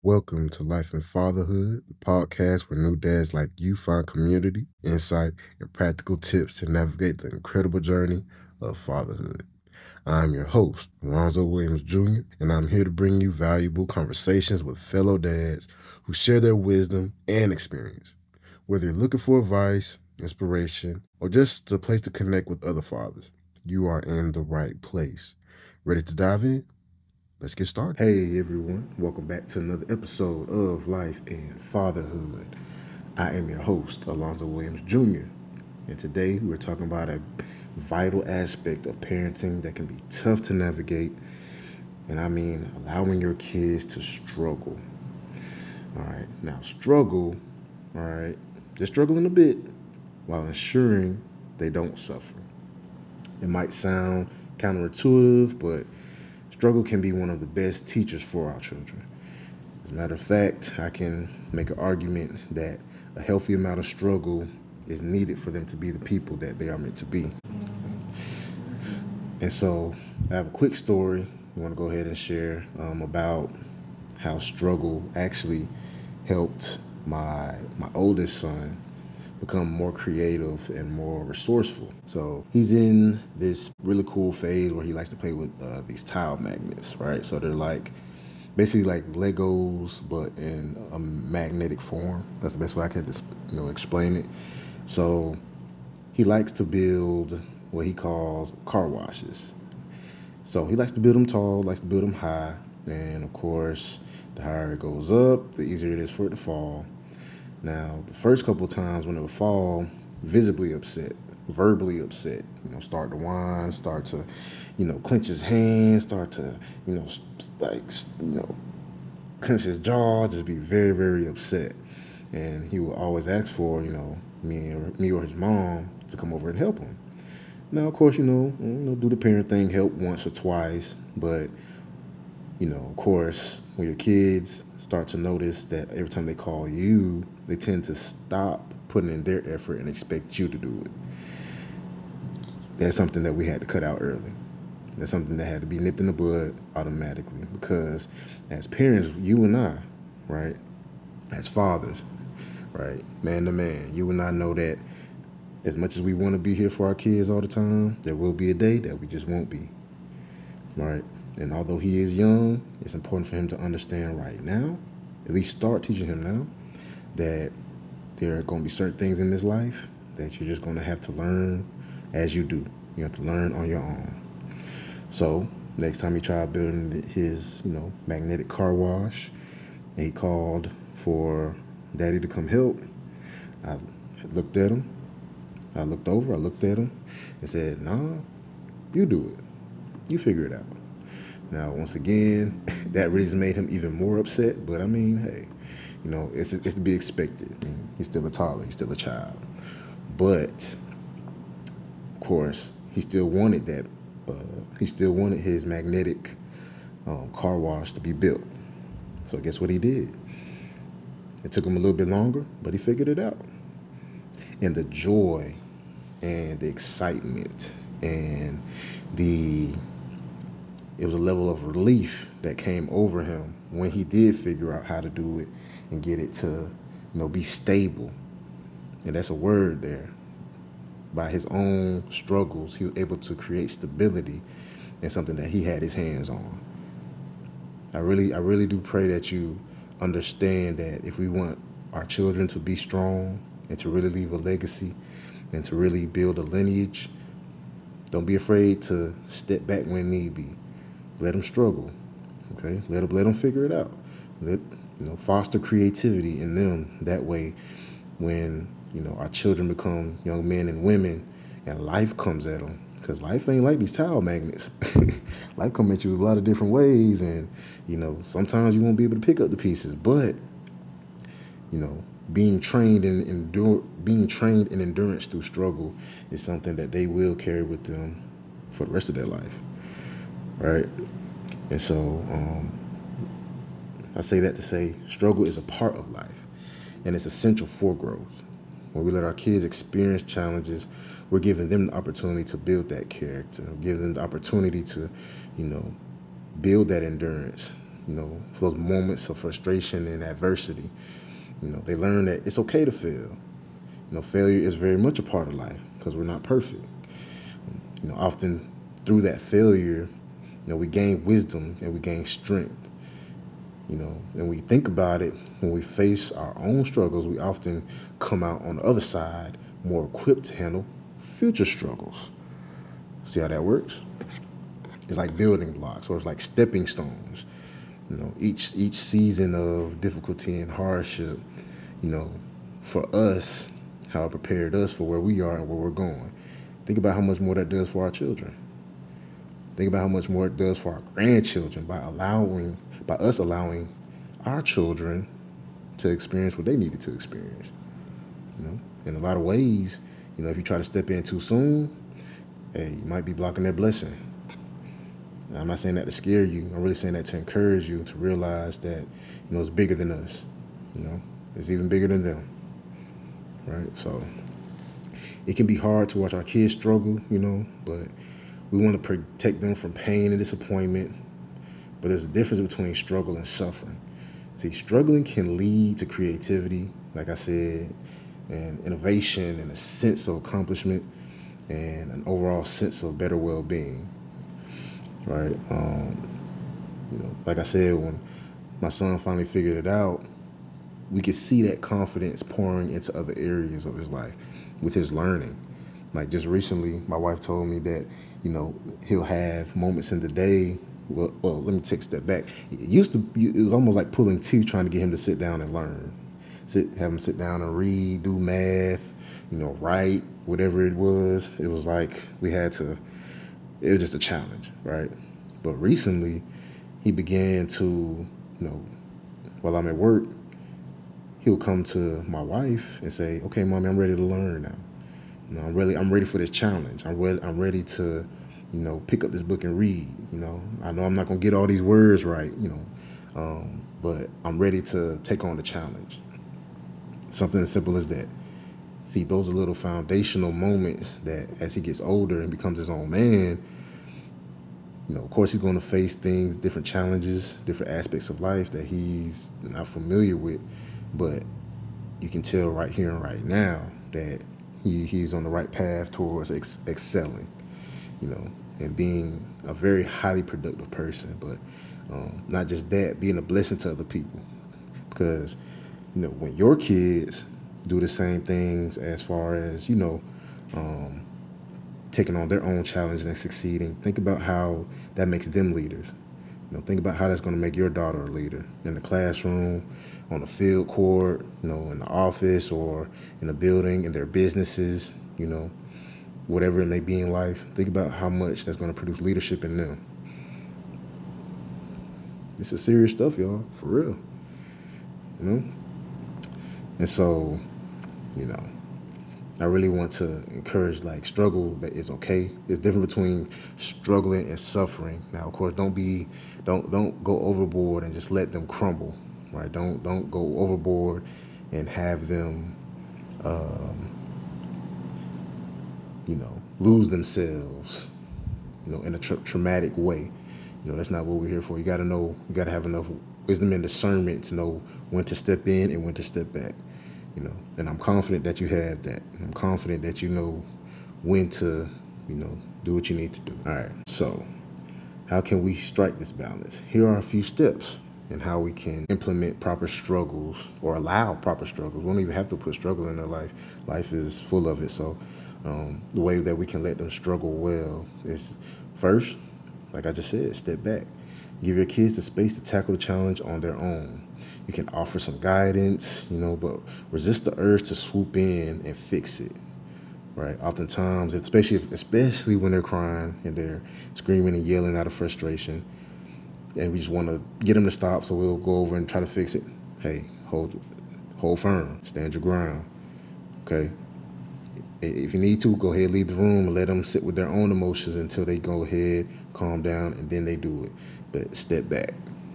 Welcome to Life and Fatherhood, the podcast where new dads like you find community, insight, and practical tips to navigate the incredible journey of fatherhood. I'm your host, Alonzo Williams Jr., and I'm here to bring you valuable conversations with fellow dads who share their wisdom and experience. Whether you're looking for advice, inspiration, or just a place to connect with other fathers, you are in the right place. Ready to dive in? Let's get started. Hey everyone, welcome back to another episode of Life and Fatherhood. I am your host, Alonzo Williams Jr., and today we're talking about a vital aspect of parenting that can be tough to navigate, and I mean allowing your kids to struggle. All right, now struggle, all right, they're struggling a bit while ensuring they don't suffer. It might sound counterintuitive, but struggle can be one of the best teachers for our children. As a matter of fact, I can make an argument that a healthy amount of struggle is needed for them to be the people that they are meant to be. And so I have a quick story I want to go ahead and share about how struggle actually helped my oldest son become more creative and more resourceful. So he's in this really cool phase where he likes to play with these tile magnets, right? So they're like basically like Legos, but in a magnetic form. That's the best way I can explain it. So he likes to build what he calls car washes. So he likes to build them tall, likes to build them high, and of course, the higher it goes up, the easier it is for it to fall. Now, the first couple of times when it would fall, visibly upset, verbally upset, start to whine, start to, clench his hands, start to, like, clench his jaw, just be very, very upset. And he would always ask for, me or his mom to come over and help him. Now, of course, do the parent thing, help once or twice, but of course, when your kids start to notice that every time they call you, they tend to stop putting in their effort and expect you to do it. That's something that we had to cut out early. That's something that had to be nipped in the bud automatically, because as parents, you and I, right, as fathers, right, man to man, you and I know that as much as we want to be here for our kids all the time, there will be a day that we just won't be, right? And although he is young, it's important for him to understand right now, at least start teaching him now, that there are going to be certain things in this life that you're just going to have to learn as you do. You have to learn on your own. So next time he tried building his, magnetic car wash, and he called for Daddy to come help, I looked at him. I looked over, I looked at him, and said, "Nah, you do it. You figure it out." Now, once again, that really made him even more upset. But I mean, hey, it's to be expected. I mean, he's still a toddler. He's still a child. But of course, he still wanted that. He still wanted his magnetic car wash to be built. So guess what he did? It took him a little bit longer, but he figured it out. And the joy and the excitement and it was a level of relief that came over him when he did figure out how to do it and get it to, be stable. And that's a word there. By his own struggles, he was able to create stability in something that he had his hands on. I really do pray that you understand that if we want our children to be strong and to really leave a legacy and to really build a lineage, don't be afraid to step back when need be. Let them struggle, okay? Let them figure it out. Foster creativity in them. That way, when our children become young men and women, and life comes at them, because life ain't like these tile magnets. Life come at you a lot of different ways, and sometimes you won't be able to pick up the pieces. But being trained in endurance through struggle is something that they will carry with them for the rest of their life. Right? And so I say that to say struggle is a part of life, and it's essential for growth. When we let our kids experience challenges, we're giving them the opportunity to build that character, giving them the opportunity to, build that endurance, for those moments of frustration and adversity. They learn that it's okay to fail. Failure is very much a part of life because we're not perfect. Often through that failure, we gain wisdom and we gain strength. And we think about it, when we face our own struggles, we often come out on the other side more equipped to handle future struggles. See how that works? It's like building blocks, or it's like stepping stones. Each season of difficulty and hardship, for us, how it prepared us for where we are and where we're going. Think about how much more that does for our children. Think about how much more it does for our grandchildren by us allowing our children to experience what they needed to experience. In a lot of ways, if you try to step in too soon, hey, you might be blocking their blessing. I'm not saying that to scare you. I'm really saying that to encourage you to realize that, it's bigger than us. It's even bigger than them, right? So it can be hard to watch our kids struggle, but we want to protect them from pain and disappointment. But there's a difference between struggle and suffering. See, struggling can lead to creativity, like I said, and innovation and a sense of accomplishment and an overall sense of better well-being, right? Like I said, when my son finally figured it out, we could see that confidence pouring into other areas of his life with his learning. Like just recently, my wife told me that, he'll have moments in the day. Well, let me take a step back. It was almost like pulling teeth trying to get him to sit down and learn. Have him sit down and read, do math, write, whatever it was. It was like it was just a challenge, right? But recently, he began to, while I'm at work, he'll come to my wife and say, "Okay, Mommy, I'm ready to learn now. I'm ready for this challenge. I'm ready to, pick up this book and read. I know I'm not gonna get all these words right, but I'm ready to take on the challenge." Something as simple as that. See, those are little foundational moments that as he gets older and becomes his own man, of course he's going to face things, different challenges, different aspects of life that he's not familiar with, but you can tell right here and right now that he's on the right path towards excelling, and being a very highly productive person. But not just that, being a blessing to other people. Because, when your kids do the same things as far as, taking on their own challenges and succeeding, think about how that makes them leaders. Think about how that's going to make your daughter a leader in the classroom, on the field court, in the office or in a building, in their businesses, whatever it may be in life. Think about how much that's going to produce leadership in them. This is serious stuff, y'all, for real. And so, I really want to encourage, struggle that is okay. There's difference between struggling and suffering. Now, of course, don't go overboard and just let them crumble, right? Don't go overboard and have them, lose themselves, in a traumatic way. That's not what we're here for. You got to have enough wisdom and discernment to know when to step in and when to step back. And I'm confident that you have that. I'm confident that you know when to, do what you need to do. All right. So how can we strike this balance? Here are a few steps in how we can implement proper struggles or allow proper struggles. We don't even have to put struggle in their life. Life is full of it. So the way that we can let them struggle well is first, like I just said, step back. Give your kids the space to tackle the challenge on their own. You can offer some guidance, but resist the urge to swoop in and fix it, right? Oftentimes, especially when they're crying and they're screaming and yelling out of frustration, and we just want to get them to stop, so we'll go over and try to fix it. Hey, hold firm, stand your ground, okay? If you need to, go ahead, leave the room and let them sit with their own emotions until they go ahead, calm down, and then they do it. But step back,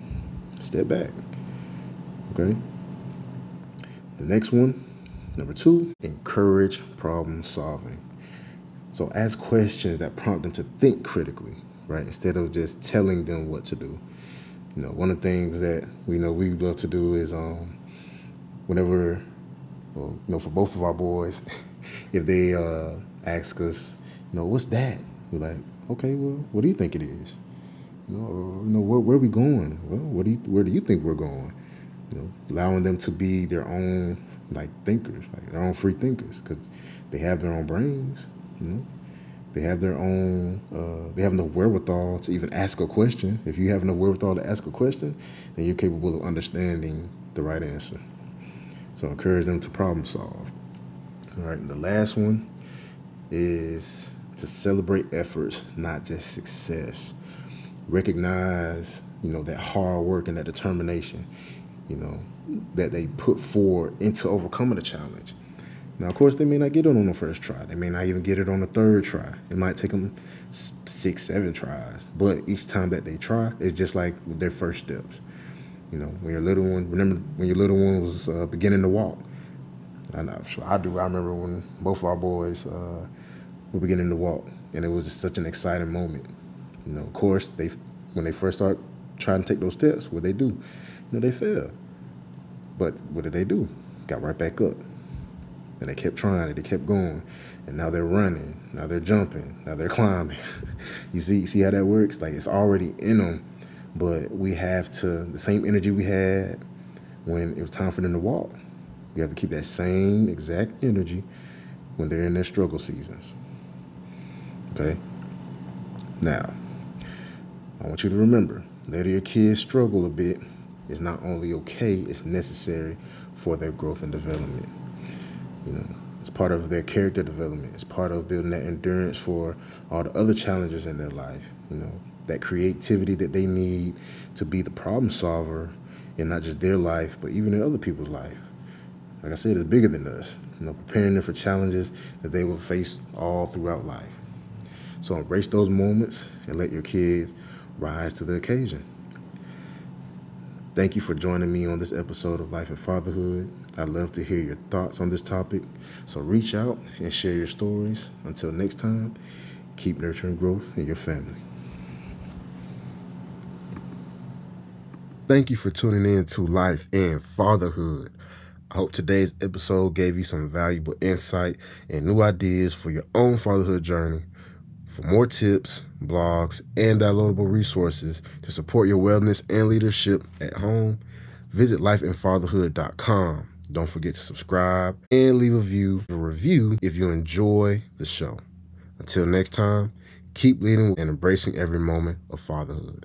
okay? The next one, number 2, encourage problem solving. So ask questions that prompt them to think critically, right? Instead of just telling them what to do. One of the things that we love to do is whenever, well, for both of our boys, if they ask us, what's that? We're like, okay, well, what do you think it is? Where are we going? Well, where do you think we're going? Allowing them to be their own thinkers, their own free thinkers, because they have their own brains. They have their own. They have no wherewithal to even ask a question. If you have no wherewithal to ask a question, then you're capable of understanding the right answer. So encourage them to problem solve. All right, and the last one is to celebrate efforts, not just success. Recognize, that hard work and that determination, that they put forward into overcoming the challenge. Now, of course, they may not get it on the first try. They may not even get it on the third try. It might take them 6, 7 tries. But each time that they try, it's just like their first steps. When your little one, remember when your little one was beginning to walk. I know, so I do. I remember when both of our boys were beginning to walk, and it was just such an exciting moment. Of course, when they first start trying to take those steps, what they do, they fail. But what did they do? Got right back up. And they kept trying it. They kept going. And now they're running. Now they're jumping. Now they're climbing. You see how that works? It's already in them. But we have to, the same energy we had when it was time for them to walk, we have to keep that same exact energy when they're in their struggle seasons. Okay? Now, I want you to remember, letting your kids struggle a bit is not only okay, it's necessary for their growth and development. It's part of their character development. It's part of building that endurance for all the other challenges in their life. That creativity that they need to be the problem solver in not just their life, but even in other people's life. Like I said, it's bigger than us. Preparing them for challenges that they will face all throughout life. So embrace those moments and let your kids rise to the occasion. Thank you for joining me on this episode of Life and Fatherhood. I'd love to hear your thoughts on this topic. So reach out and share your stories. Until next time, keep nurturing growth in your family. Thank you for tuning in to Life and Fatherhood. I hope today's episode gave you some valuable insight and new ideas for your own fatherhood journey. For more tips, blogs, and downloadable resources to support your wellness and leadership at home, visit lifeandfatherhood.com. Don't forget to subscribe and leave a review if you enjoy the show. Until next time, keep leading and embracing every moment of fatherhood.